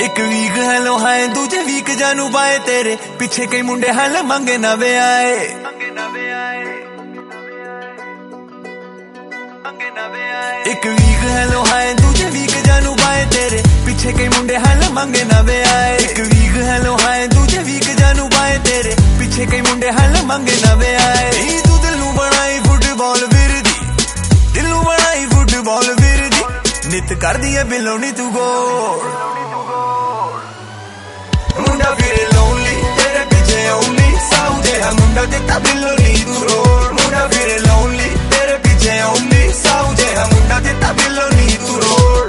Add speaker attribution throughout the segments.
Speaker 1: एक week hello hi दूजे week जानू बाए तेरे पीछे कई मुंडे हल मंगे नवे आए। एक वीक हेलो हाय दूजे वीक जानू बाए तेरे पीछे कई मुंडे हल मंगे नवे आए। एक वीक हेलो हाय दूजे वीक जानू बाए तेरे पीछे कई मुंडे हल मंगे नवे आए। तू दिल नू बनाई फुटबॉल विरदी, दिल नू बनाई फुटबॉल विरदी, नित कर दी है बिलोनी तू गोल। मुंडा फिरे लोनली तेरे पीछे ओनली साऊ जेहा मुंडा देता बिलोनी तू रोल। मुंडा फिरे लोनली तेरे पीछे ओनली साऊ जेहा मुंडा देता बिलोनी तू रोल।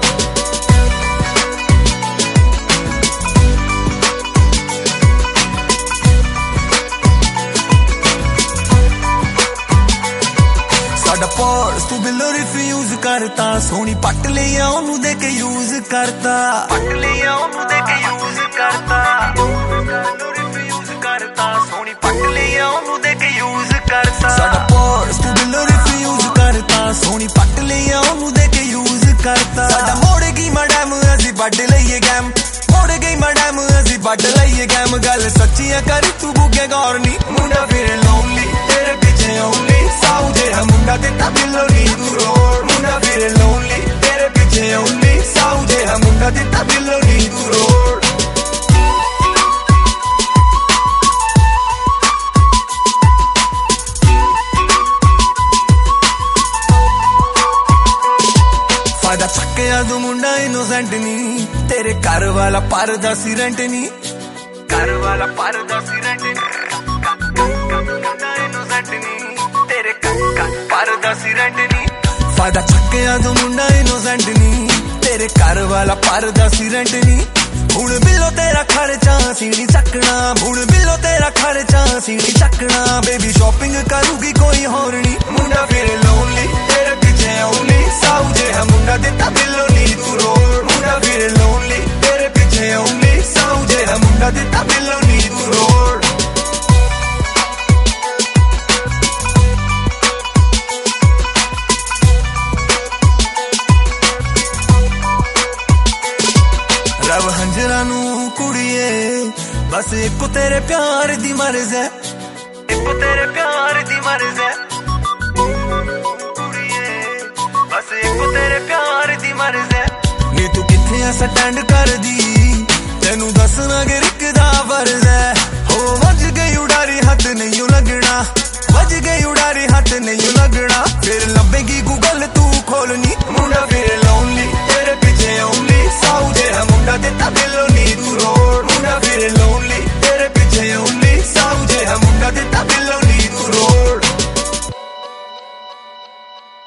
Speaker 1: साडा पर्स तू बिलो रिफ्यूज करता, सोनी पट लिया ओनू दे के यूज करता, पट लिया ओनू दे के यूज करता, रिफ्यूज करता, सोनी पट लिया ओनू दे के यूज करता। साडा पर्स तू बिलो रिफ्यूज करता, सोनी पट लिया ओनू दे के यूज करता। साडा मोड़ेगी मैडम असी बड लईए गैम, मोड़ेगी मैडम असी बड लईए गैम, गल सच्ची है कर तू बुगे गौर नी। मुंडा फिरे लोनली तेरे पीछे ओनली साऊ जेहा मुंडा देता बिलोनी तू रोल। मुंडा फिरे लोनली तेरे पीछे ओनली साऊ जेहा मुंडा देता बिलोनी तू रोल। फायदा चक्किया तू मुंडा इनोसेंट नी, तेरे घर वाला परदा सी रेंट नी, घर वाला परदा सी रेंट नी, इनोसेंट नी तेरे परदा सी रेंट नी। फायदा चक्किया तू मुंडा इनोसेंट नी, तेरे घर वाला परदा सी रेंट नी। हुण बिलो तेरा खर्चा सी नी चकना, हुण बिलो तेरा खर्चा सी नी चकना, बेबी शॉपिंग करूगी कोई होर नी। मुंडा फिरे लोनली तेरे पीछे ओनली साऊ जेहा मुंडा देता बिलोनी तू रोल। मुंडा फिरे लोनली तेरे पीछे ओनली साऊ जेहा मुंडा देता बिलोनी तू रोल। रब हंजरा नू कुड़िए बस एको तेरे प्यार दी मर्ज है, एको तेरे प्यार दी मर्ज है कुड़िए, बस एको तेरे प्यार दी मर्ज है। नी तू किथे स्टैंड कर दी तेनू दसना गिरकदा फर्ज है। हो वज गई उडारी हथ नहीं लगना, वज गई उडारी हथ नहीं लगना, फिर लभेगी गूगल तू खोलनी। मुंडा फिर